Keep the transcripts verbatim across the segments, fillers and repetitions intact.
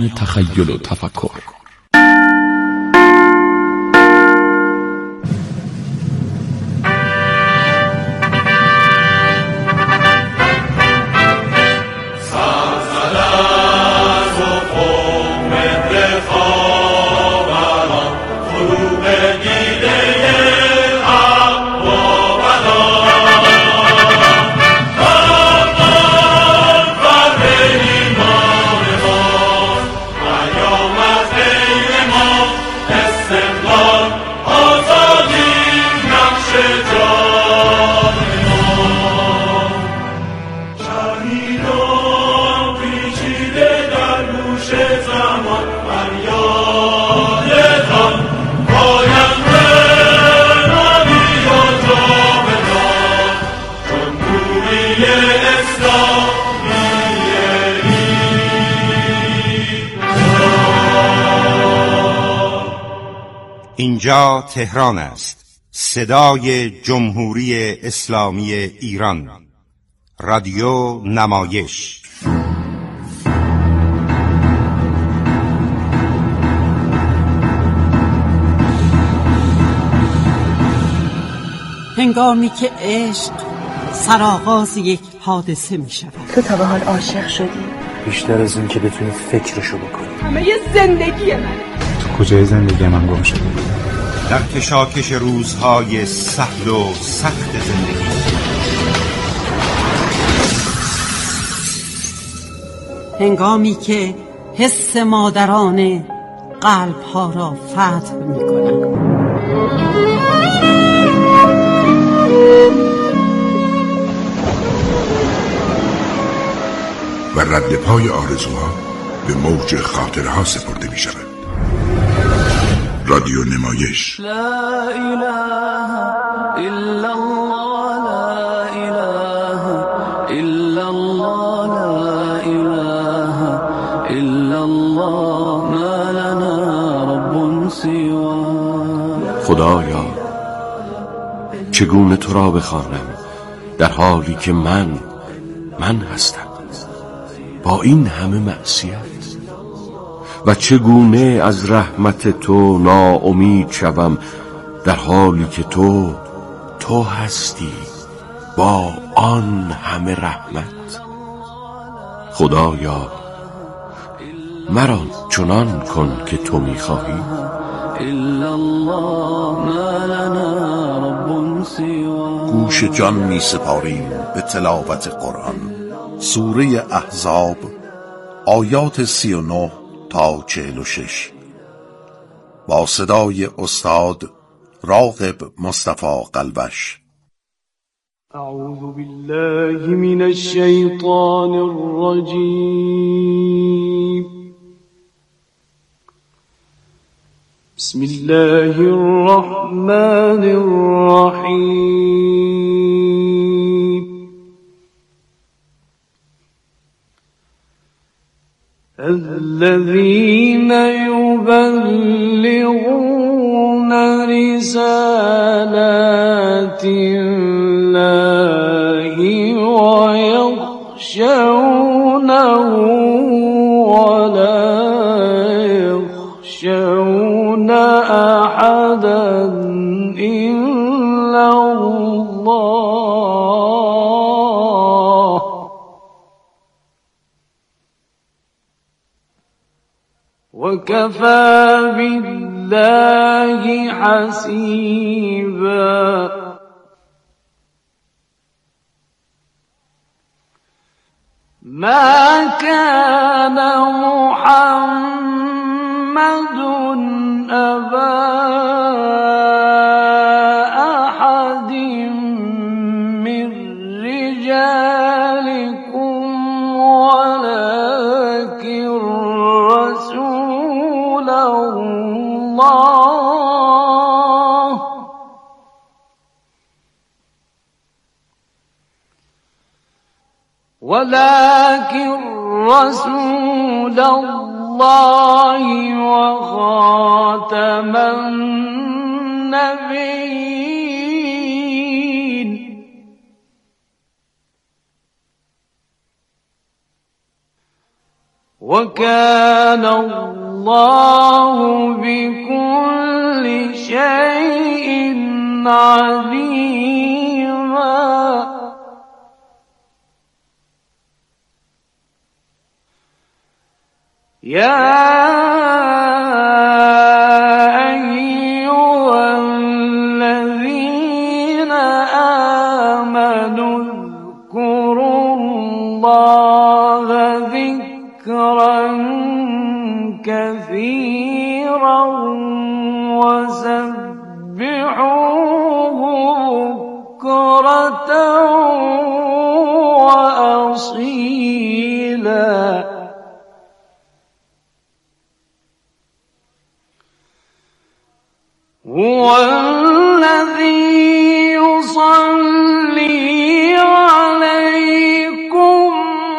جهان تخیل و تفکر. اینجا تهران است، صدای جمهوری اسلامی ایران، رادیو نمایش. هنگامی که عشق سرآغاز یک حادثه می شود. تو تا به حال عاشق شدی؟ بیشتر از این که بتونی فکرشو بکنی. همه یه زندگی منه. تو کجای زندگی من گم شدی؟ در کشاکش روزهای سهل و سخت زندگی. هنگامی که حس مادرانه قلب‌ها را فتح می‌کنند. و رد پای آرزوها به موج خاطرها سپرده می شود. رادیو نمایش. لا اله الا الله، لا اله الا الله، لا اله الا الله، ما لنا رب سواه. خدایا چگونه تو را بخوانم در حالی که من من هستم با این همه معصیت، و چگونه از رحمت تو ناامید شوم در حالی که تو تو هستی با آن همه رحمت. خدایا مرا چنان کن که تو می‌خواهی. گوش جان می سپاریم به تلاوت قرآن. سوره احزاب آیات سی و نه تا چهل و شش با صدای استاد راغب مصطفی قلبش. اعوذ بالله من الشیطان الرجیم. بسم الله الرحمن الرحیم. الذين يبلغون رسالات الله ويخشونه ولا يخشون أحدا إلا الله وكفى بالله حسيبا. ما كان محمد أبا أحد من رجالكم ولكن رسول الله ولكن رسول الله وخاتم النبيين. وكان الله بكل شيء عليما يا أيها الذين آمنوا اذكروا الله ذكرا كثيرا وسبحوه بكرة وأصيلا هو الذي يصلي عليكم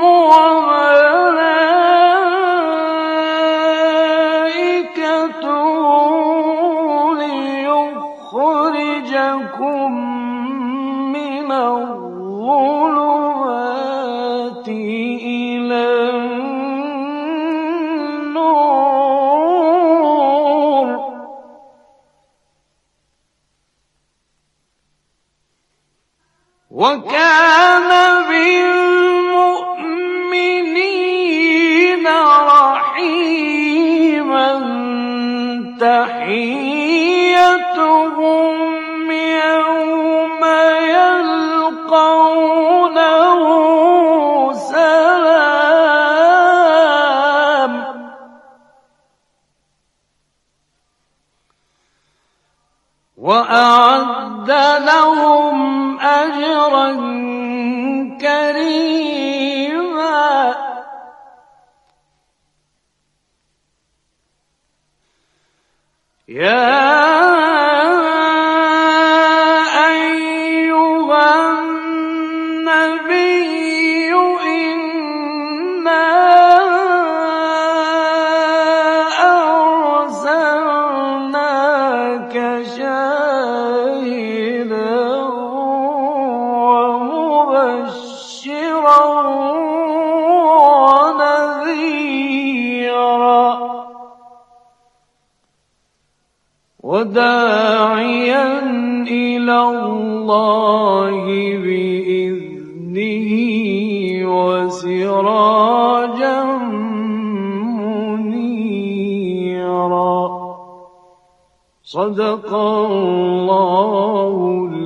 وملائكته ليخرجكم من الظلمات إلى النور وكان بالمؤمنين رحيما تحيتهم يوم يلقونه سلام وأعد لهم أجرا كريما يا أيها النبي إنا أرسلناك شاهدا ومبشرا ونذيرا وداعيا إلى الله بإذنه وسراجا منيرا صدق الله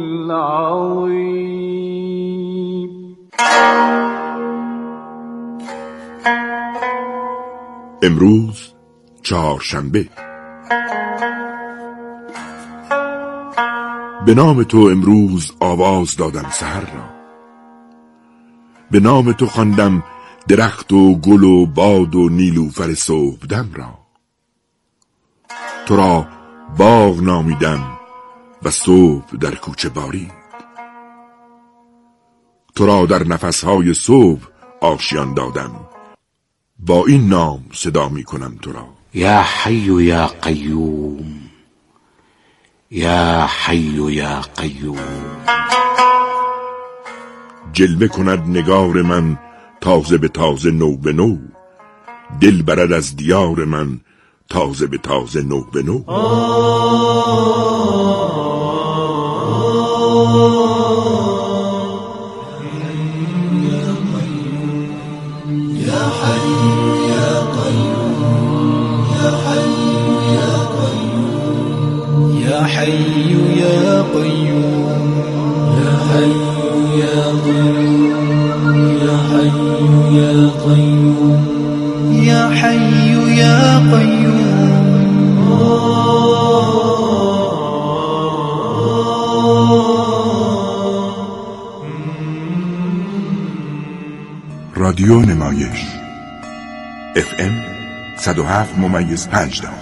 العظيم. امروز چهارشنبه. به نام تو امروز آواز دادم سحر را، به نام تو خواندم درخت و گل و باد و نیلوفر صبحدم را. تو را باغ نامیدم و صبح در کوچه بارید. تو را در نفسهای صبح آشیان دادم، با این نام صدا می کنم تو را. یا حی یا قیوم، یا حی یا قیوم. جلوه کند نگار من تازه به تازه، نو به نو، دل برد از دیار من تازه به تازه، نو به نو. يا حي يا قيوم يا حي يا قيوم يا حي يا قيوم يا حي يا قيوم. رادیو نمایش اف ام صد و هفت ممیز پنج دهم.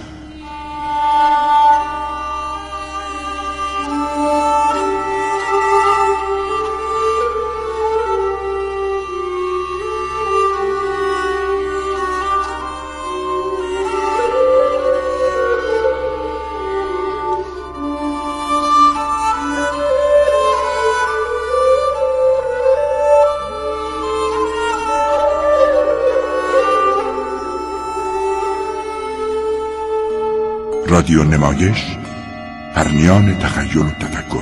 رادیو نمایش، پرمیان تخیل و تفکر.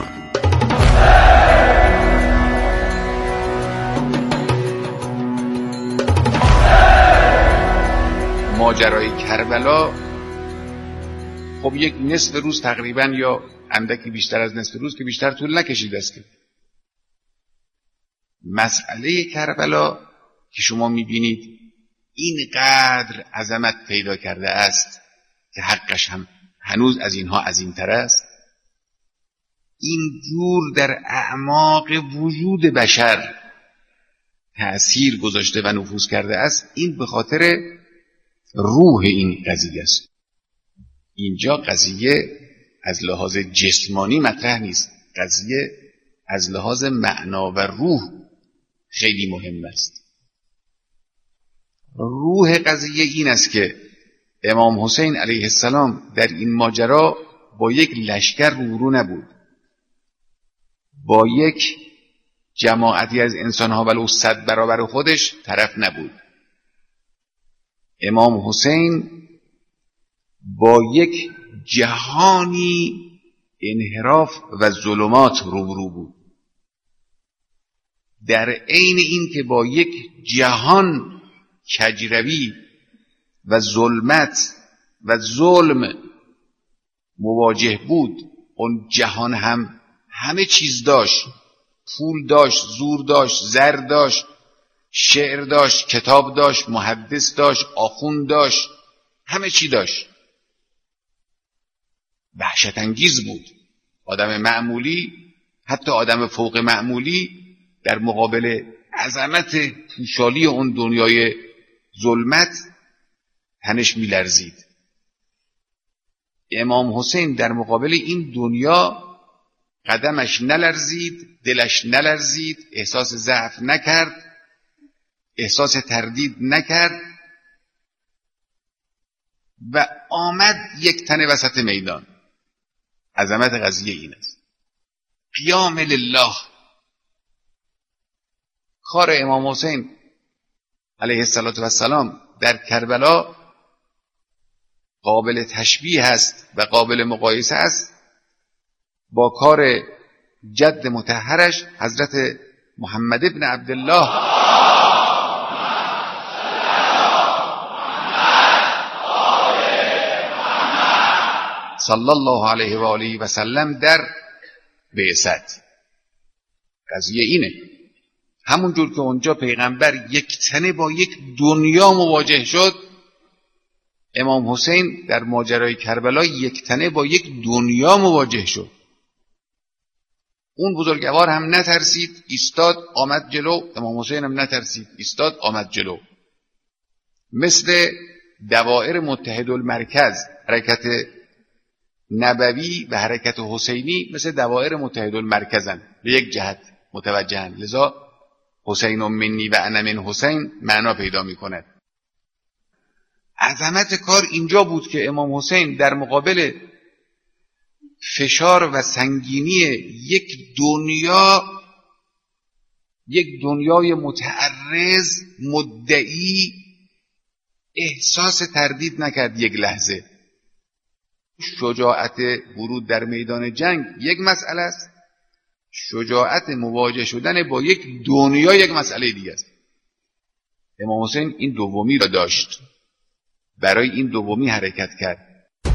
ماجرای کربلا خب یک نصف روز تقریبا یا اندکی بیشتر از نصف روز که بیشتر طول نکشیده است. مسئله کربلا که شما میبینید اینقدر عظمت پیدا کرده است که حقش هم هنوز از اینها عظیم‌تر است. این جور در اعماق وجود بشر تأثیر گذاشته و نفوذ کرده است. این به خاطر روح این قضیه است. اینجا قضیه از لحاظ جسمانی مطرح نیست، قضیه از لحاظ معنا و روح خیلی مهم است. روح قضیه این است که امام حسین علیه السلام در این ماجرا با یک لشکر روبرو نبود، با یک جماعتی از انسانها ولو صد برابر خودش طرف نبود. امام حسین با یک جهانی انحراف و ظلمات روبرو بود، در عین این که با یک جهان کجروی و ظلمت و ظلم مواجه بود. اون جهان هم همه چیز داشت، پول داشت، زور داشت، زر داشت، شعر داشت، کتاب داشت، محدث داشت، آخوند داشت، همه چی داشت. وحشت انگیز بود. آدم معمولی، حتی آدم فوق معمولی، در مقابل عظمت پوشالی اون دنیای ظلمت تنش میلرزید. امام حسین در مقابل این دنیا قدمش نلرزید، دلش نلرزید، احساس ضعف نکرد، احساس تردید نکرد و آمد یک تنه وسط میدان. عظمت قضیه این است. قیام لله. کار امام حسین علیه السلام در کربلا قابل تشبیه است و قابل مقایسه است با کار جد مطهرش حضرت محمد ابن عبدالله صلی الله علیه و آله و سلم در بعثت. قضیه اینه، همونجور که اونجا پیغمبر یک تنه با یک دنیا مواجه شد، امام حسین در ماجرای کربلا یک تنه با یک دنیا مواجه شد. اون بزرگوار هم نترسید، ایستاد آمد جلو. امام حسین هم نترسید، ایستاد آمد جلو. مثل دوائر متحدالمرکز، حرکت نبوی و حرکت حسینی مثل دوائر متحدالمرکزن، به یک جهت متوجهن. لذا حسین منی و انا من حسین معنا پیدا می کند. عظمت کار اینجا بود که امام حسین در مقابل فشار و سنگینی یک دنیا، یک دنیای متعرض مدعی، احساس تردید نکرد یک لحظه. شجاعت ورود در میدان جنگ یک مسئله است، شجاعت مواجه شدن با یک دنیا یک مسئله دیگه است. امام حسین این دومی را داشت، برای این دومی حرکت کرد.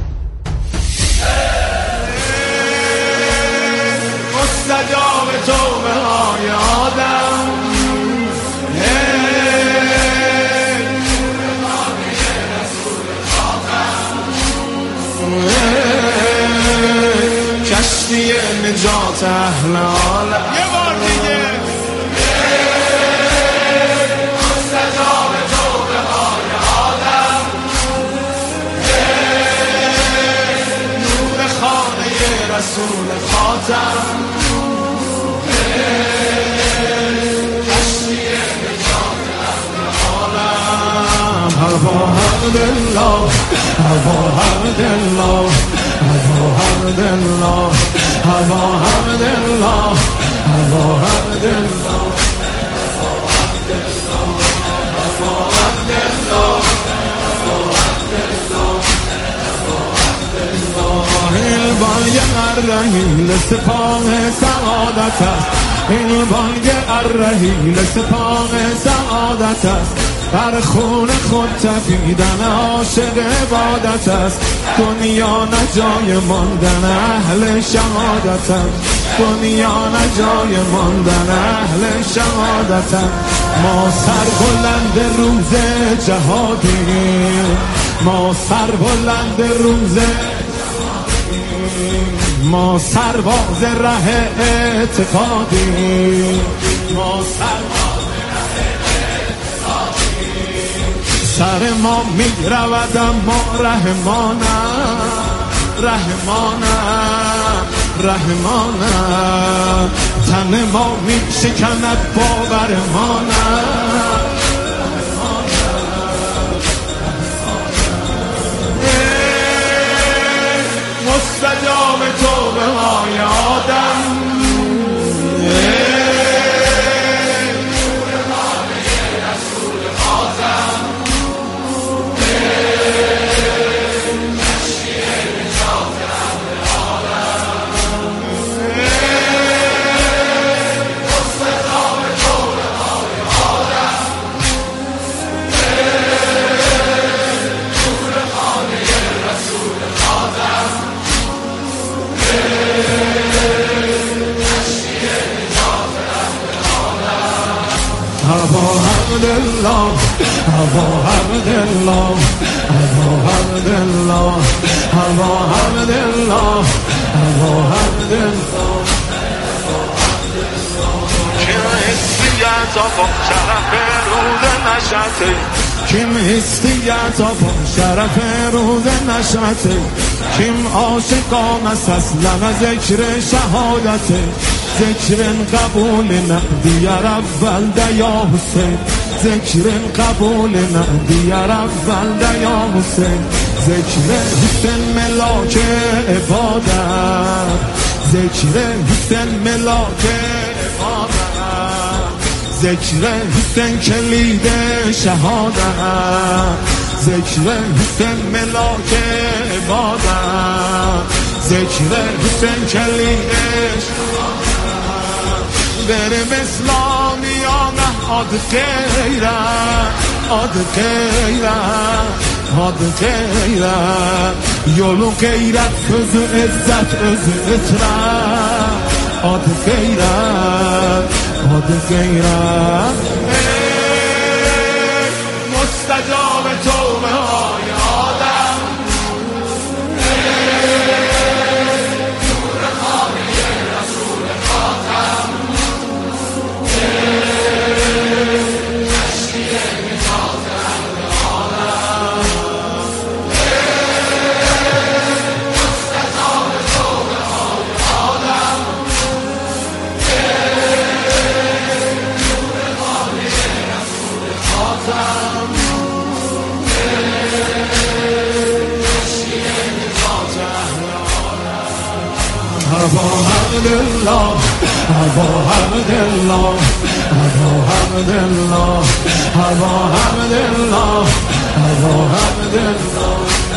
مستجاب توبه های آدم، کشتی نجات اهل عالم. یه بار دیگه مستجاب توبه های آدم، نور خانه رسول خاتم، کشتی نجات اهل عالم. هوا الحمدلله، هوا الحمدلله، هوا الحمدلله، هوا الحمدلله، هوا الحمدلله، هوا الحمدلله، الرحیل سپاه سعادت است، این بانگ الرحیل سپاه سعادت است. بر خون خود تپیدن عاشق عبادت است، دنیا نه جای ماندن اهل شهادت است، دنیا نه جای ماندن اهل شهادت است. ما سر بلند روز جهادیم، ما سر بلند روز جهادیم، ما سرباز ره اعتقادیم، ما سرباز ره اعتقادیم. سر ما می رود اما رحمانم، رحمانم، رحمانم. تن ما می شکند باورمانم. مستجاب توبه های آدم، ابا عبدالله، ابا عبدالله، ابا عبدالله، ابا عبدالله، ابا عبدالله. کیم هستیت آبا شرف روز نشته، کیم هستیت آبا شرف روز نشته، کیم عاشقان است اصلا ذکر شهادته، ذکر قبول نهدی اول دیا حسین، ذکر قبول نهدی اول دیا حسین. ذکر حسین ملاک عبادت، ذکر حسین ملاک عبادت، ذکر حسین کلید شهادت، ذکر حسین ملاک عبادت، ذکر حسین کلید شهادت. بریم اسلامیان آد غیرت، آد غیرت، آد غیرت. یولو غیرت özü عزت özü اطرت، آد غیرت، آد غیرت. مستجاب توبه های آدم، نور خانه رسول خاتم، ابا عبدالله، ابا عبدالله، ابا عبدالله، ابا عبدالله، ابا عبدالله.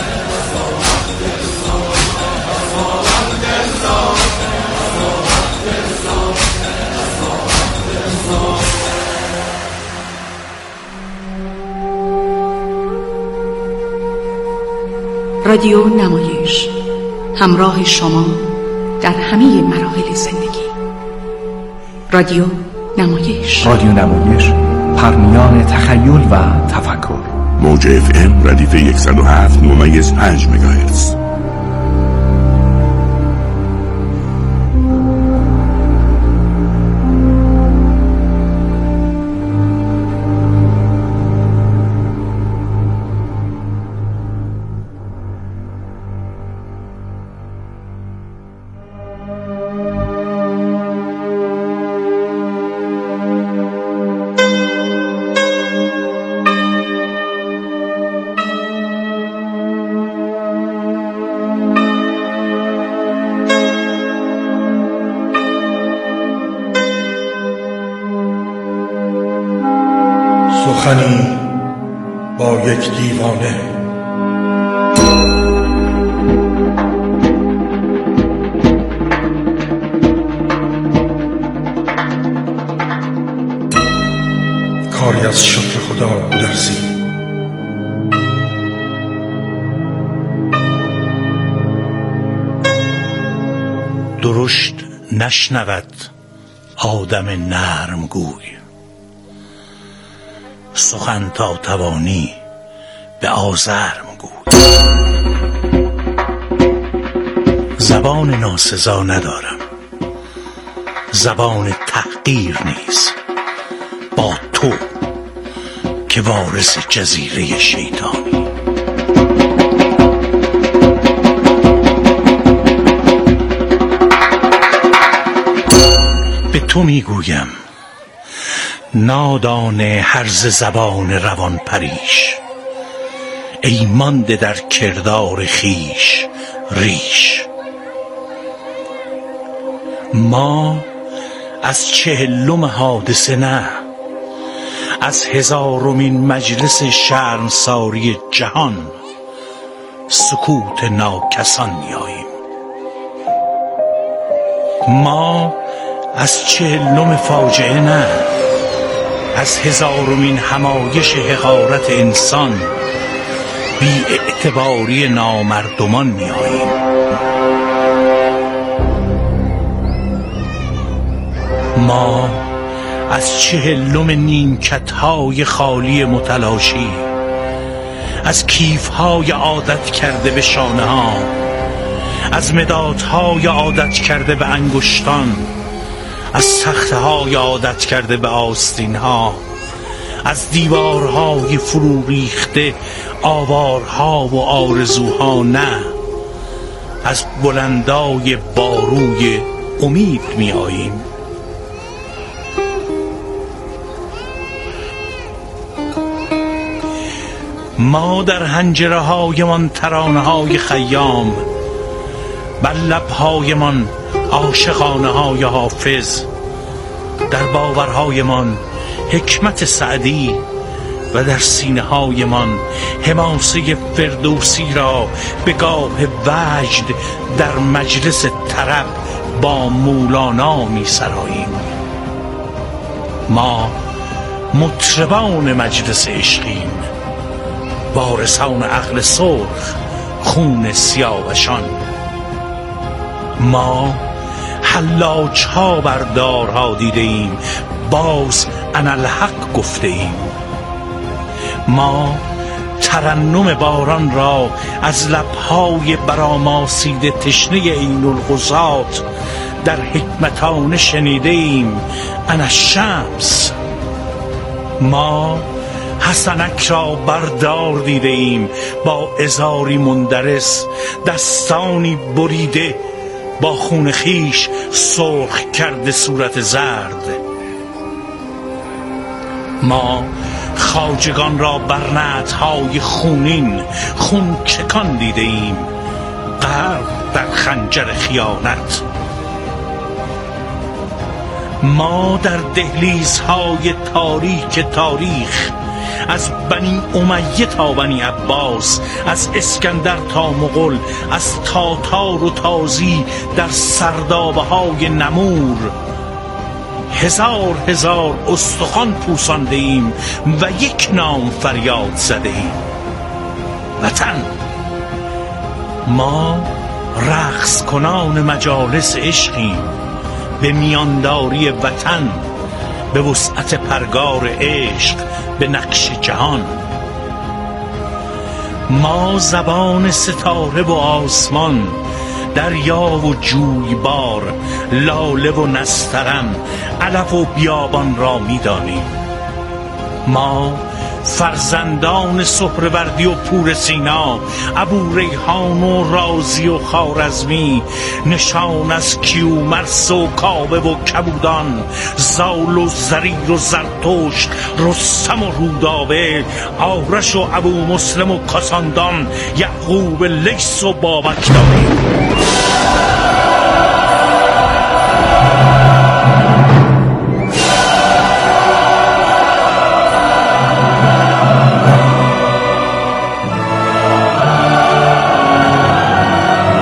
رادیو نمایش، همراه شما در همه مراحل زندگی. رادیو نمایش، رادیو نمایش، پرمیان تخیل و تفکر. موج اف ام ردیف صد و هفت ممیز پنج مگاهرتز. سخنی با یک دیوانه. از شکر خدا بدرزی. درشت نشنود آدم نرم گوی، سخن تا توانی به آزرم گوی. زبان ناسزا ندارم، زبان تحقیر نیز با تو که وارث جزیره شیطانی. به تو میگویم نادان هرز زبان روان پریش، ای مانده در کردار خیش ریش. ما از چهلم حادثه نه، از هزارمین مجلس شرمساری جهان سکوت ناکسان میاییم. ما از چهلم فاجعه نه، از هزارمین همایش حقارت انسان بی اعتباری نامردمان میاییم. ما از چهلم نیمکت‌های خالی متلاشی، از کیف‌های عادت کرده به شانه ها، از مدادهای عادت کرده به انگشتان، از تخته‌های عادت کرده به آستین‌ها، از دیوارهای فرو ریخته آوارها و آرزوها نه، از بلندای باروی امید می آییم. ما در حنجره هایمان ترانه های خیام، بر لبهایمان عاشقانه های حافظ، در باورهایمان حکمت سعدی و در سینه هایمان حماسه فردوسی را به گاه وجد در مجلس طرب با مولانا می سراییم. ما مطربان مجلس عشقیم، وارثان عقل سرخ خون سیاوشان. ما حلاج ها بر دارها دیده ایم، باز انالحق گفته ایم. ما ترنم باران را از لبهای برآماسیده تشنه عین الغزات در حکمتانه شنیده ایم. انا الشمس. ما حسنک را بردار دیده ایم، با ازاری مندرس، دستانی بریده، با خون خیش سرخ کرده صورت زرد. ما خواجگان را بر نطعهای خونین خون چکان دیده ایم، غرق در خنجر خیانت. ما در دهلیزهای تاریک تاریخ، از بنی امیه تا بنی عباس، از اسکندر تا مغول، از تاتار و تازی در سردابه های نمور، هزار هزار استخوان پوسانده ایم و یک نام فریاد زده ایم: وطن. ما رقص کنان مجالس عشقیم، به میانداری وطن، به وسعت پرگار عشق، به نقش جهان. ما زبان ستاره و آسمان، دریا و جویبار، لاله و نسترن، علف و بیابان را می دانیم. ما فرزندان سهروردی و پور سینا، ابو ریحان و رازی و خوارزمی، نشان از کیومرث و کاوه و کبودان، زال و زریر و زرتشت، رستم و رودابه، آرش و ابو مسلم و کاساندان، یعقوب لیث و بابک داریم.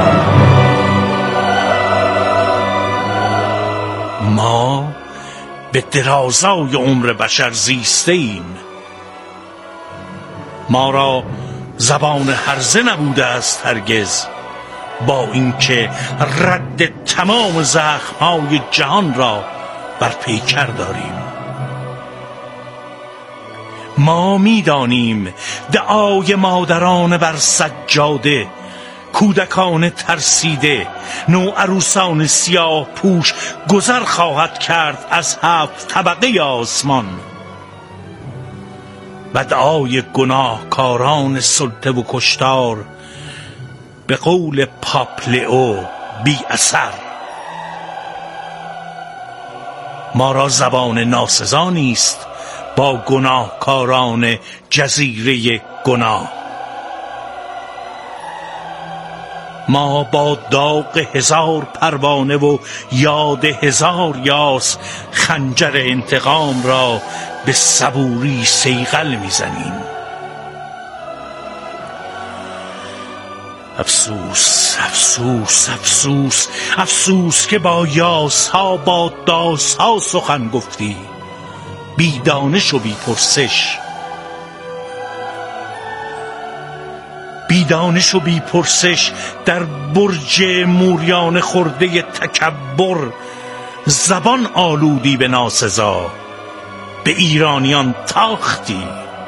به به درازای عمر بشر زیسته ایم. ما را زبان هرزه نبوده است هرگز، با اینکه رد تمام زخم‌های جهان را بر پیکر داریم. ما می‌دانیم دعای مادران بر سجاده، کودکان ترسیده، نوعروسان سیاه پوش گذر خواهد کرد از هفت طبقه آسمان، و دعای گناهکاران سلطه و کشتار به قول پاپ لئو بی اثر. ما را زبان ناسزا نیست با گناهکاران جزیره گناه. ما با داغ هزار پروانه و یاد هزار یاس خنجر انتقام را به صبوری صیقل میزنیم. افسوس افسوس افسوس افسوس که با یاس ها با داس ها سخن گفتی، بی دانش و بی پرسش. بی دانش و بی پرسش در برج موریان خورده تکبر زبان آلودی به ناسزا، به ایرانیان تاختی.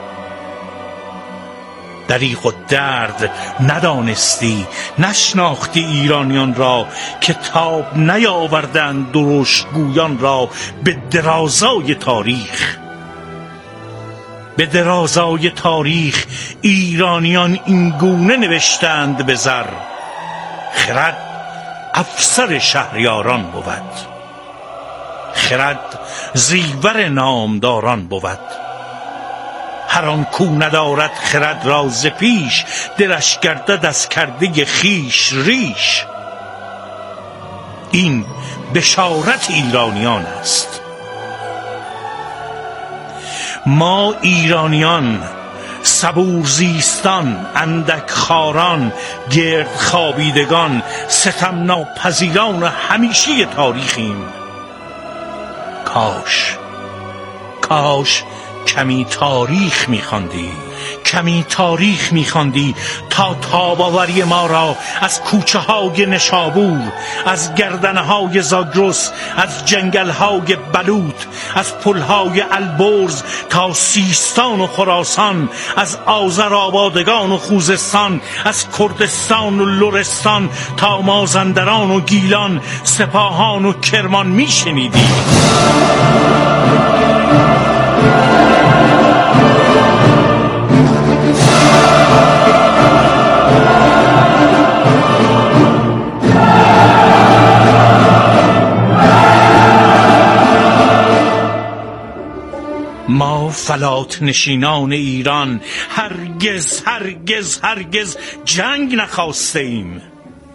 دریغ و درد ندانستی، نشناختی ایرانیان را که تاب نیاوردند درشتگویان را به درازای تاریخ. به درازای تاریخ ایرانیان این گونه نوشتند به زر: خرد افسر شهریاران بود، خرد زیور نامداران بود. هر آن کو ندارد خرد را ز پیش، دلش گردد از کرده خیش ریش. این بشارت ایرانیان است. ما ایرانیان صبور زیستان، اندک خاران، گرد خوابیدگان، ستم ناپذیران همیشه تاریخیم. کاش کاش کمی تاریخ می‌خواندی، کمی تاریخ می‌خواندی تا تاباوری ما را از کوچه های نشابور، از گردنه های زاگرس، از جنگل های بلوط، از پل های البرز تا سیستان و خراسان، از آذرآبادگان و خوزستان، از کردستان و لرستان تا مازندران و گیلان، سپاهان و کرمان میشنیدی. ما فلات نشینان ایران هرگز هرگز هرگز جنگ نخواسته ایم.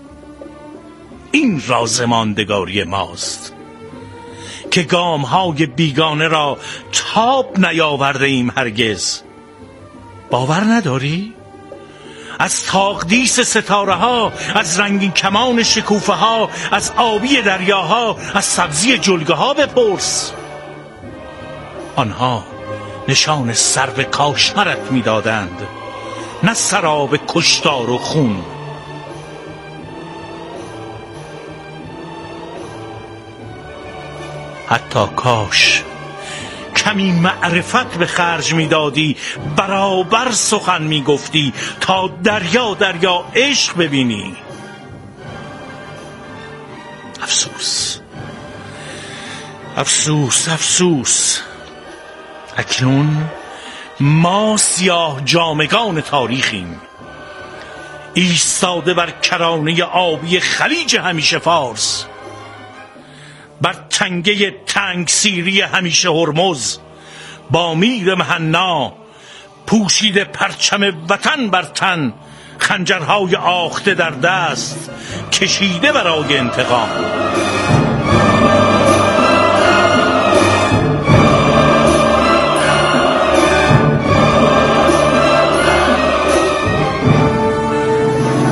این راز ماندگاری ماست که گام‌های بیگانه را تاب نیاورده ایم هرگز. باور نداری؟ از تاقدیس ستاره ها، از رنگین کمان شکوفه ها، از آبی دریاها، از سبزی جلگه ها بپرس. آنها نشان سرو کاشمرت می‌دادند، نه سراب کشتار و خون. حتی کاش کمی معرفت به خرج می‌دادی، برابر سخن می‌گفتی تا دریا دریا عشق ببینی. افسوس افسوس افسوس اکنون ما سیاه جامگان تاریخیم، ایستاده بر کرانه آبی خلیج همیشه فارس، بر تنگه تنگ سیری همیشه هرمز، با میر مهنا پوشیده پرچم وطن بر تن، خنجرهای آخته در دست، کشیده برای انتقام.